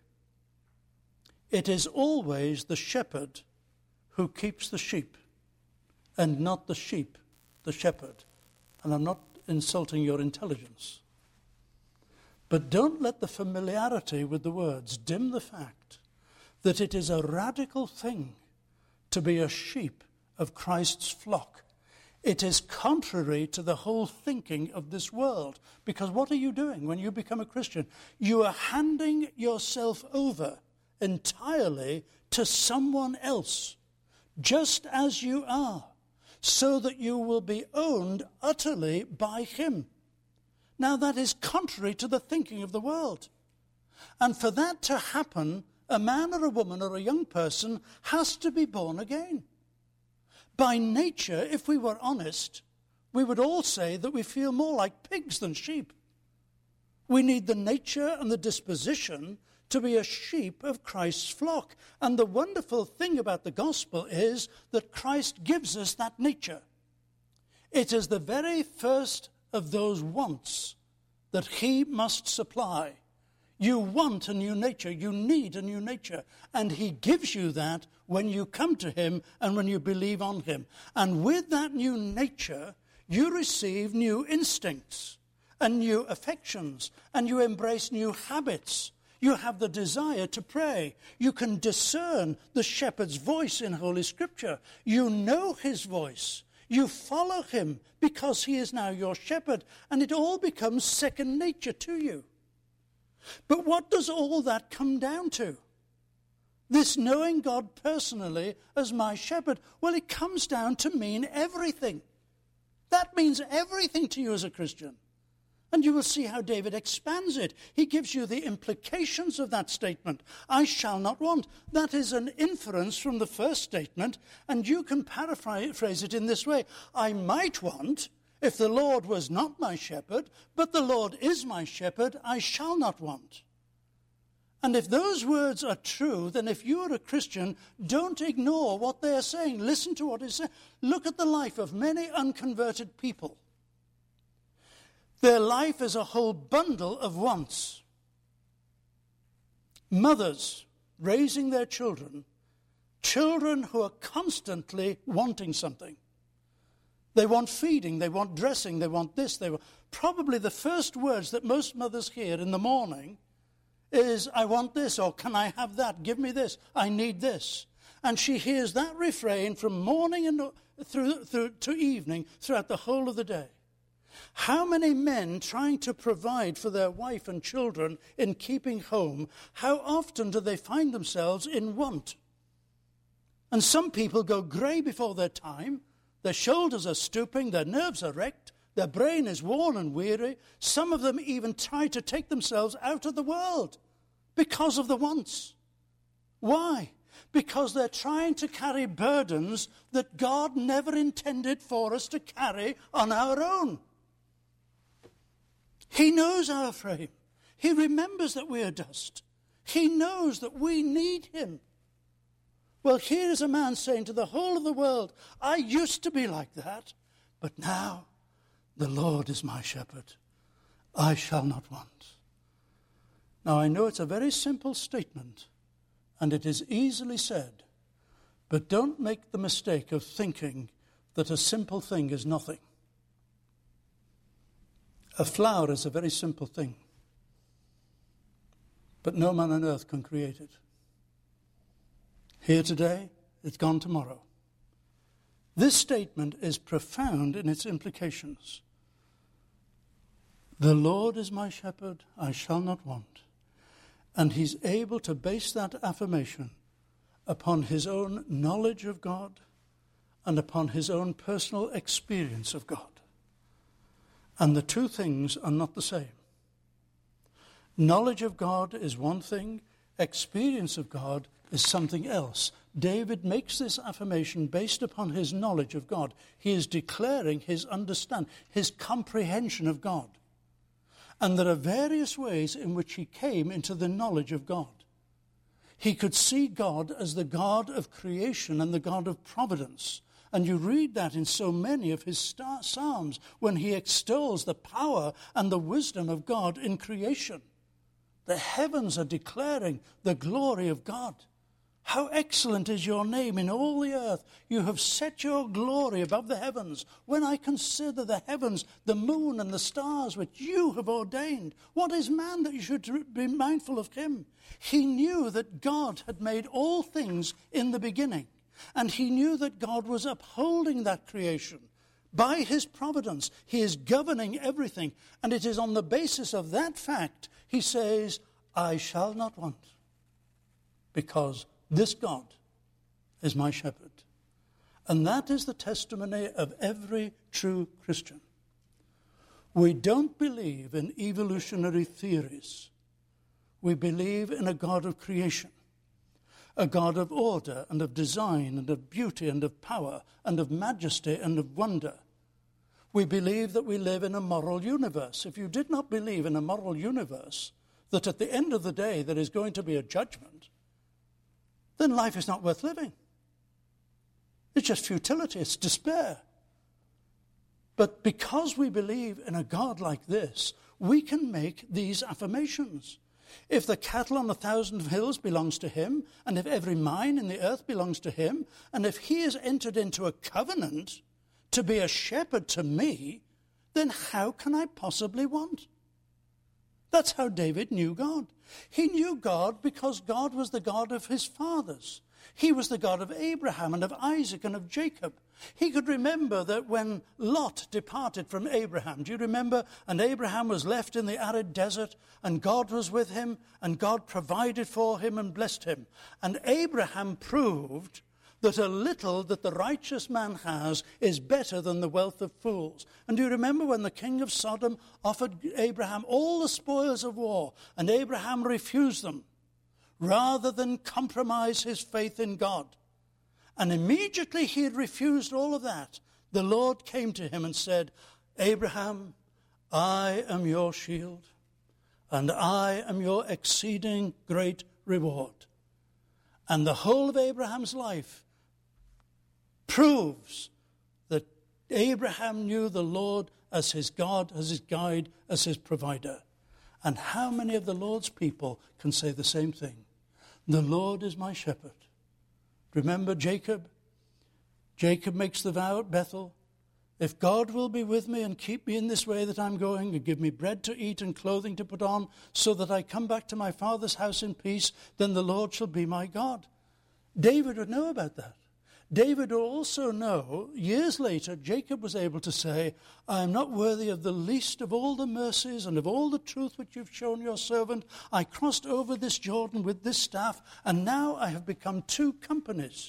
it is always the shepherd who keeps the sheep, and not the sheep, the shepherd. And I'm not insulting your intelligence. But don't let the familiarity with the words dim the fact that it is a radical thing to be a sheep of Christ's flock. It is contrary to the whole thinking of this world. Because what are you doing when you become a Christian? You are handing yourself over entirely to someone else, just as you are, so that you will be owned utterly by him. Now that is contrary to the thinking of the world. And for that to happen, a man or a woman or a young person has to be born again. By nature, if we were honest, we would all say that we feel more like pigs than sheep. We need the nature and the disposition to be a sheep of Christ's flock. And the wonderful thing about the gospel is that Christ gives us that nature. It is the very first of those wants that he must supply. You want a new nature. You need a new nature. And he gives you that when you come to him and when you believe on him. And with that new nature, you receive new instincts and new affections, and you embrace new habits. You have the desire to pray. You can discern the shepherd's voice in Holy Scripture. You know his voice. You follow him because he is now your shepherd, and it all becomes second nature to you. But what does all that come down to? This knowing God personally as my shepherd, well, it comes down to mean everything. That means everything to you as a Christian. And you will see how David expands it. He gives you the implications of that statement. I shall not want. That is an inference from the first statement, and you can paraphrase it in this way. I might want, if the Lord was not my shepherd, but the Lord is my shepherd, I shall not want. And if those words are true, then if you are a Christian, don't ignore what they are saying. Listen to what is said. Look at the life of many unconverted people. Their life is a whole bundle of wants. Mothers raising their children, children who are constantly wanting something. They want feeding, they want dressing, they want this. They want... Probably the first words that most mothers hear in the morning is, I want this, or can I have that? Give me this. I need this. And she hears that refrain from morning and through, through to evening throughout the whole of the day. How many men trying to provide for their wife and children in keeping home, how often do they find themselves in want? And some people go grey before their time. Their shoulders are stooping, their nerves are wrecked, their brain is worn and weary. Some of them even try to take themselves out of the world because of the wants. Why? Because they're trying to carry burdens that God never intended for us to carry on our own. He knows our frame. He remembers that we are dust. He knows that we need him. Well, here is a man saying to the whole of the world, I used to be like that, but now the Lord is my shepherd. I shall not want. Now, I know it's a very simple statement, and it is easily said, but don't make the mistake of thinking that a simple thing is nothing. A flower is a very simple thing, but no man on earth can create it. Here today, it's gone tomorrow. This statement is profound in its implications. The Lord is my shepherd, I shall not want. And he's able to base that affirmation upon his own knowledge of God and upon his own personal experience of God. And the two things are not the same. Knowledge of God is one thing, experience of God is something else. David makes this affirmation based upon his knowledge of God. He is declaring his understanding, his comprehension of God. And there are various ways in which he came into the knowledge of God. He could see God as the God of creation and the God of providence. And you read that in so many of his star- psalms when he extols the power and the wisdom of God in creation. The heavens are declaring the glory of God. How excellent is your name in all the earth. You have set your glory above the heavens. When I consider the heavens, the moon and the stars which you have ordained, what is man that you should be mindful of him? He knew that God had made all things in the beginning, and he knew that God was upholding that creation. By his providence, he is governing everything, and it is on the basis of that fact he says, I shall not want, because this God is my shepherd. And that is the testimony of every true Christian. We don't believe in evolutionary theories. We believe in a God of creation, a God of order and of design and of beauty and of power and of majesty and of wonder. We believe that we live in a moral universe. If you did not believe in a moral universe, that at the end of the day there is going to be a judgment, then life is not worth living. It's just futility, it's despair. But because we believe in a God like this, we can make these affirmations. If the cattle on a thousand hills belongs to him, and if every mine in the earth belongs to him, and if he has entered into a covenant to be a shepherd to me, then how can I possibly want? That's how David knew God. He knew God because God was the God of his fathers. He was the God of Abraham and of Isaac and of Jacob. He could remember that when Lot departed from Abraham, do you remember? And Abraham was left in the arid desert, and God was with him, and God provided for him and blessed him. And Abraham proved that a little that the righteous man has is better than the wealth of fools. And do you remember when the king of Sodom offered Abraham all the spoils of war, and Abraham refused them, rather than compromise his faith in God? And immediately he had refused all of that, the Lord came to him and said, Abraham, I am your shield, and I am your exceeding great reward. And the whole of Abraham's life proves that Abraham knew the Lord as his God, as his guide, as his provider. And how many of the Lord's people can say the same thing? The Lord is my shepherd. Remember Jacob? Jacob makes the vow at Bethel. If God will be with me and keep me in this way that I'm going, and give me bread to eat and clothing to put on, so that I come back to my father's house in peace, then the Lord shall be my God. David would know about that. David would also know, years later, Jacob was able to say, I am not worthy of the least of all the mercies and of all the truth which you've shown your servant. I crossed over this Jordan with this staff, and now I have become two companies.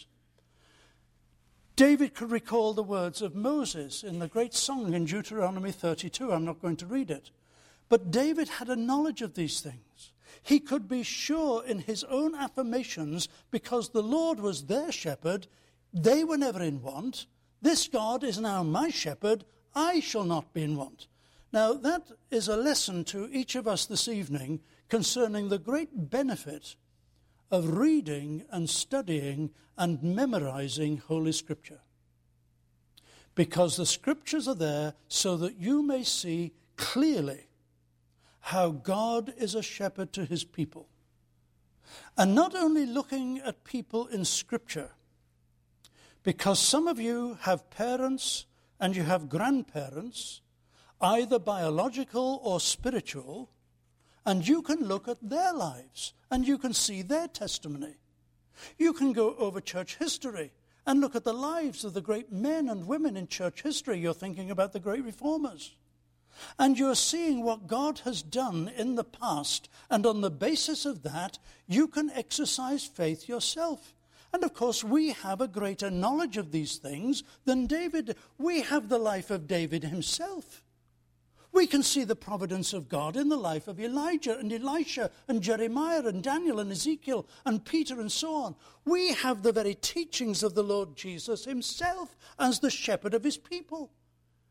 David could recall the words of Moses in the great song in Deuteronomy thirty-two. I'm not going to read it. But David had a knowledge of these things. He could be sure in his own affirmations, because the Lord was their shepherd, they were never in want. This God is now my shepherd, I shall not be in want. Now that is a lesson to each of us this evening concerning the great benefit of reading and studying and memorizing Holy Scripture. Because the Scriptures are there so that you may see clearly how God is a shepherd to his people. And not only looking at people in Scripture, because some of you have parents and you have grandparents, either biological or spiritual, and you can look at their lives and you can see their testimony. You can go over church history and look at the lives of the great men and women in church history. You're thinking about the great reformers. And you're seeing what God has done in the past, and on the basis of that, you can exercise faith yourself. And of course, we have a greater knowledge of these things than David. We have the life of David himself. We can see the providence of God in the life of Elijah and Elisha and Jeremiah and Daniel and Ezekiel and Peter and so on. We have the very teachings of the Lord Jesus himself as the shepherd of his people.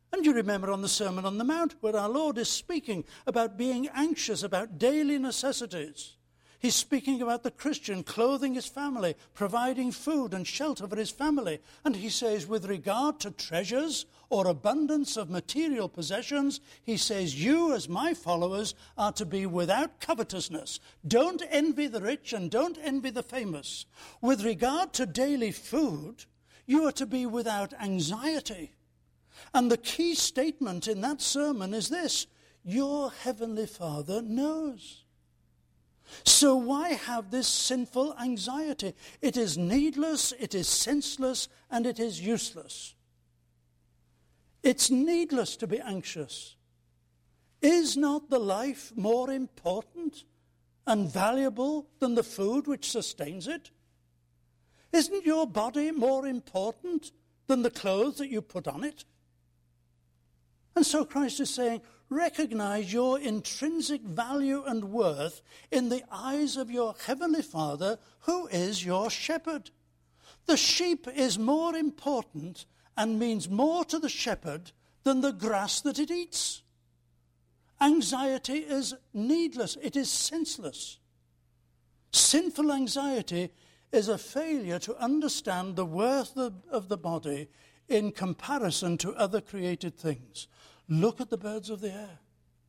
And you remember on the Sermon on the Mount where our Lord is speaking about being anxious about daily necessities. He's speaking about the Christian clothing his family, providing food and shelter for his family. And he says, with regard to treasures or abundance of material possessions, he says, you as my followers are to be without covetousness. Don't envy the rich and don't envy the famous. With regard to daily food, you are to be without anxiety. And the key statement in that sermon is this: your heavenly Father knows. So why have this sinful anxiety? It is needless, it is senseless, and it is useless. It's needless to be anxious. Is not the life more important and valuable than the food which sustains it? Isn't your body more important than the clothes that you put on it? And so Christ is saying, recognize your intrinsic value and worth in the eyes of your heavenly Father, who is your shepherd. The sheep is more important and means more to the shepherd than the grass that it eats. Anxiety is needless. It is senseless. Sinful anxiety is a failure to understand the worth of, of the body in comparison to other created things. Look at the birds of the air.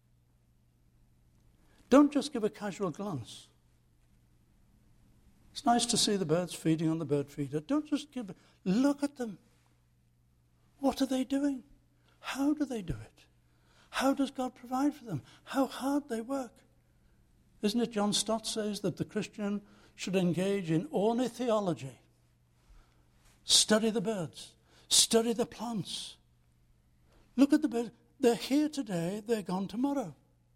Don't just give a casual glance. It's nice to see the birds feeding on the bird feeder. Don't just give, look at them. What are they doing? How do they do it? How does God provide for them? How hard they work. Isn't it John Stott says that the Christian should engage in ornithology? Study the birds. Study the plants. Look at the birds. They're here today, they're gone tomorrow.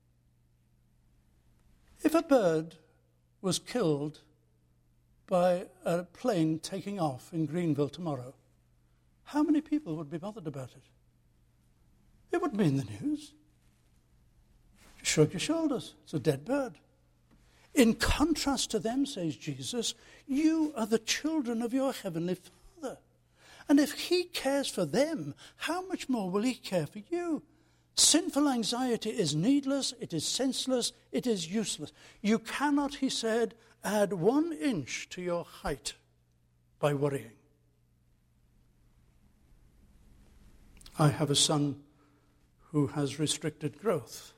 If a bird was killed by a plane taking off in Greenville tomorrow, how many people would be bothered about it? It wouldn't be in the news. You shrug your shoulders. It's a dead bird. In contrast to them, says Jesus, you are the children of your heavenly Father. And if he cares for them, how much more will he care for you? Sinful anxiety is needless, it is senseless, it is useless. You cannot, he said, add one inch to your height by worrying. I have a son who has restricted growth.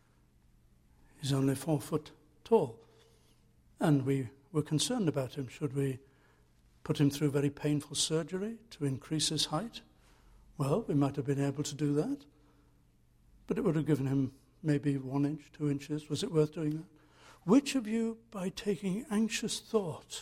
He's only four foot tall. And we were concerned about him. Should we put him through very painful surgery to increase his height? Well, we might have been able to do that. But it would have given him maybe one inch, two inches. Was it worth doing that? Which of you, by taking anxious thought,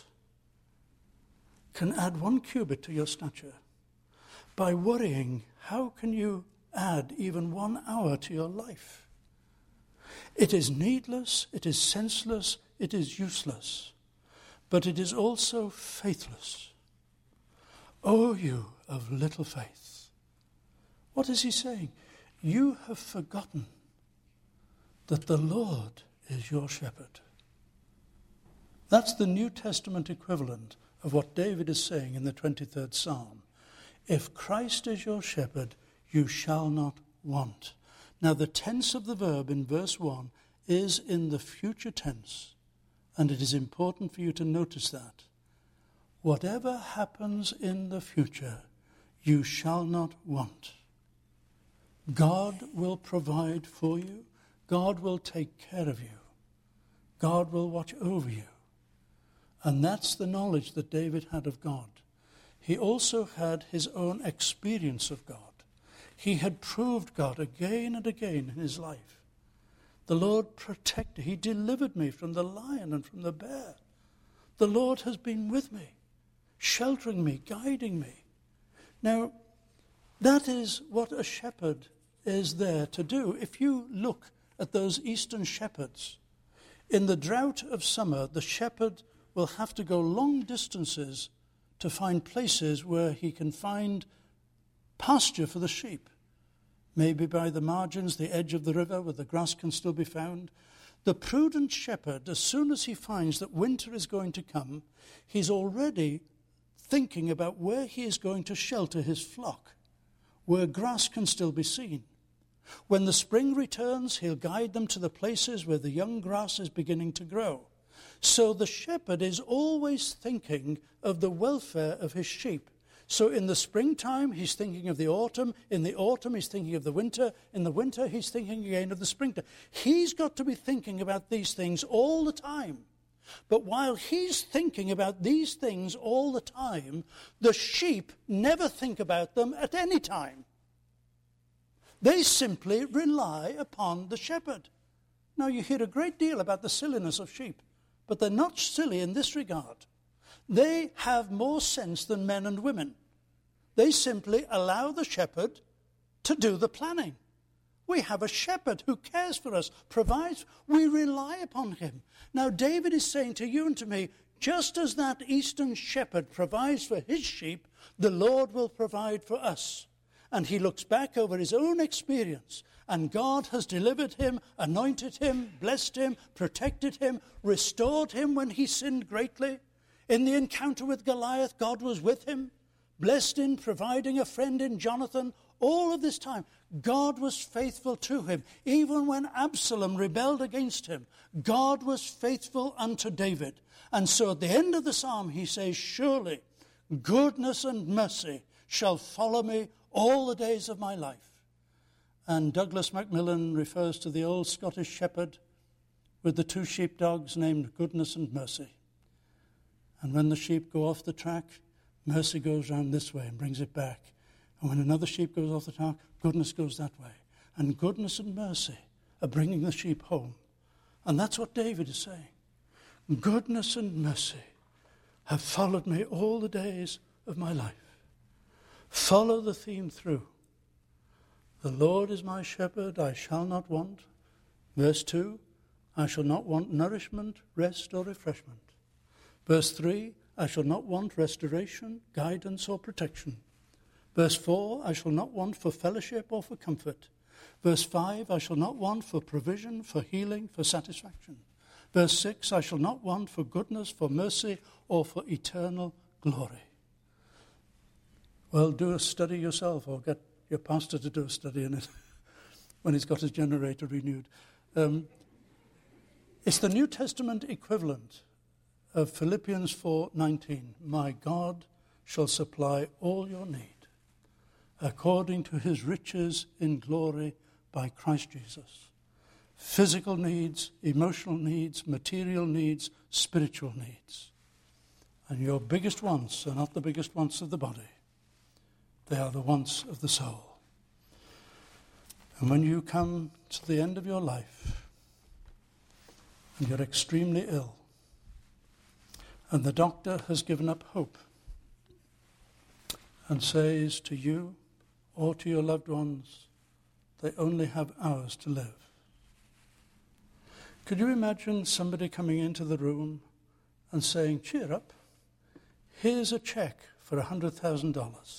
can add one cubit to your stature? By worrying, how can you add even one hour to your life? It is needless, it is senseless, it is useless, but it is also faithless. O you of little faith. What is he saying? You have forgotten that the Lord is your shepherd. That's the New Testament equivalent of what David is saying in the twenty-third Psalm. If Christ is your shepherd, you shall not want. Now the tense of the verb in verse one is in the future tense, and it is important for you to notice that. Whatever happens in the future, you shall not want. God will provide for you. God will take care of you. God will watch over you. And that's the knowledge that David had of God. He also had his own experience of God. He had proved God again and again in his life. The Lord protected. He delivered me from the lion and from the bear. The Lord has been with me, sheltering me, guiding me. Now, that is what a shepherd is there to do. If you look at those eastern shepherds, in the drought of summer, the shepherd will have to go long distances to find places where he can find pasture for the sheep. Maybe by the margins, the edge of the river where the grass can still be found. The prudent shepherd, as soon as he finds that winter is going to come, he's already thinking about where he is going to shelter his flock. where grass can still be seen. When the spring returns, he'll guide them to the places where the young grass is beginning to grow. So the shepherd is always thinking of the welfare of his sheep. So in the springtime, he's thinking of the autumn. In the autumn, he's thinking of the winter. In the winter, he's thinking again of the springtime. He's got to be thinking about these things all the time. But while he's thinking about these things all the time, the sheep never think about them at any time. They simply rely upon the shepherd. Now, you hear a great deal about the silliness of sheep, but they're not silly in this regard. They have more sense than men and women. They simply allow the shepherd to do the planning. We have a shepherd who cares for us, provides. We rely upon him. Now, David is saying to you and to me, just as that eastern shepherd provides for his sheep, the Lord will provide for us. And he looks back over his own experience, and God has delivered him, anointed him, blessed him, protected him, restored him when he sinned greatly. In the encounter with Goliath, God was with him, blessed in providing a friend in Jonathan. All of this time, God was faithful to him. Even when Absalom rebelled against him, God was faithful unto David. And so at the end of the psalm, he says, surely goodness and mercy shall follow me all the days of my life. And Douglas Macmillan refers to the old Scottish shepherd with the two sheepdogs named Goodness and Mercy. And when the sheep go off the track, mercy goes round this way and brings it back. And when another sheep goes off the track, goodness goes that way. And goodness and mercy are bringing the sheep home. And that's what David is saying. Goodness and mercy have followed me all the days of my life. Follow the theme through. The Lord is my shepherd, I shall not want. Verse two, I shall not want nourishment, rest, or refreshment. Verse three, I shall not want restoration, guidance, or protection. Verse four, I shall not want for fellowship or for comfort. Verse five, I shall not want for provision, for healing, for satisfaction. Verse six, I shall not want for goodness, for mercy, or for eternal glory. Well, do a study yourself, or get your pastor to do a study in it when he's got his generator renewed. Um, it's the New Testament equivalent of Philippians four nineteen. My God shall supply all your need according to his riches in glory by Christ Jesus. Physical needs, emotional needs, material needs, spiritual needs. And your biggest wants are not the biggest wants of the body. They are the wants of the soul. And when you come to the end of your life and you're extremely ill and the doctor has given up hope and says to you or to your loved ones, they only have hours to live. Could you imagine somebody coming into the room and saying, cheer up, here's a check for one hundred thousand dollars.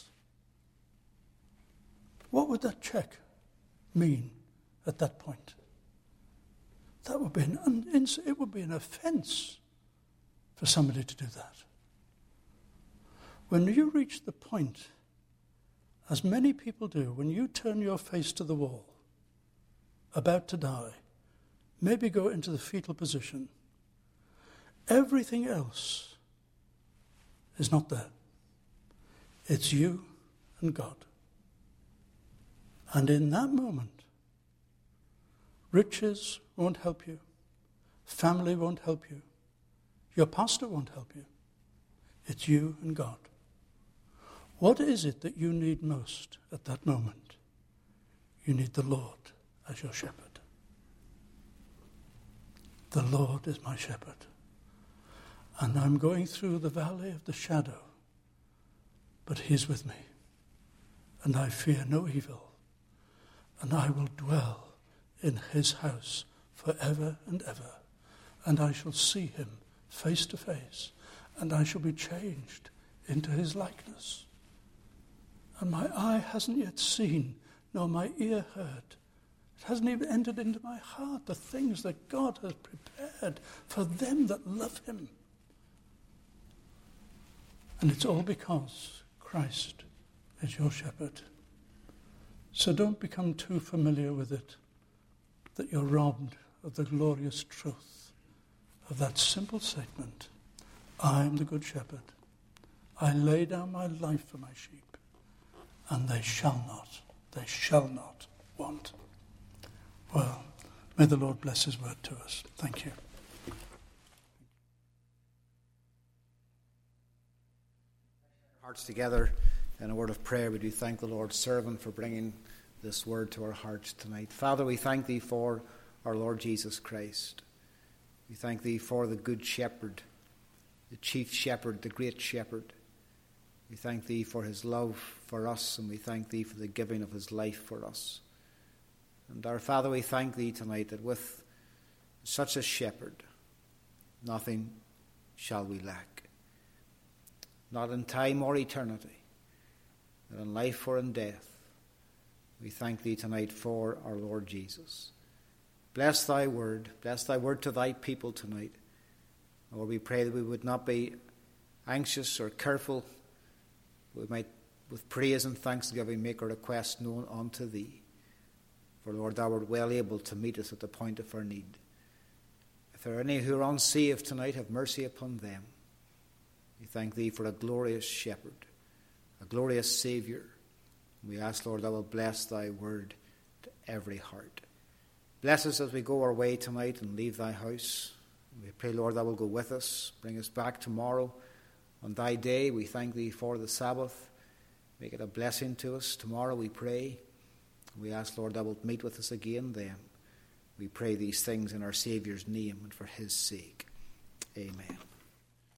What would that check mean at that point? That would be an un- it would be an offense for somebody to do that. When you reach the point, as many people do, when you turn your face to the wall, about to die, maybe go into the fetal position, everything else is not there. It's you and God. And in that moment, riches won't help you. Family won't help you. Your pastor won't help you. It's you and God. What is it that you need most at that moment? You need the Lord as your shepherd. The Lord is my shepherd. And I'm going through the valley of the shadow, but he's with me. And I fear no evil. And I will dwell in his house forever and ever. And I shall see him face to face. And I shall be changed into his likeness. And my eye hasn't yet seen, nor my ear heard. It hasn't even entered into my heart the things that God has prepared for them that love him. And it's all because Christ is your shepherd. So don't become too familiar with it that you're robbed of the glorious truth of that simple statement. I am the good shepherd. I lay down my life for my sheep, and they shall not, they shall not want. Well, may the Lord bless his word to us. Thank you. Hearts together in a word of prayer. We do thank the Lord's servant for bringing this word to our hearts tonight. Father, we thank thee for our Lord Jesus Christ. We thank thee for the good shepherd, the chief shepherd, the great shepherd. We thank thee for his love for us, and we thank thee for the giving of his life for us. And our Father, we thank thee tonight that with such a shepherd, nothing shall we lack. Not in time or eternity, not in life or in death. We thank thee tonight for our Lord Jesus. Bless thy word. Bless thy word to thy people tonight. Lord, we pray that we would not be anxious or careful. We might, with praise and thanksgiving, make our request known unto thee. For, Lord, thou art well able to meet us at the point of our need. If there are any who are unsaved tonight, have mercy upon them. We thank thee for a glorious shepherd, a glorious Saviour. We ask, Lord, thou wilt bless thy word to every heart. Bless us as we go our way tonight and leave thy house. We pray, Lord, thou wilt go with us, bring us back tomorrow on thy day. We thank thee for the Sabbath. Make it a blessing to us tomorrow, we pray. We ask, Lord, thou wilt meet with us again then. We pray these things in our Saviour's name and for his sake. Amen.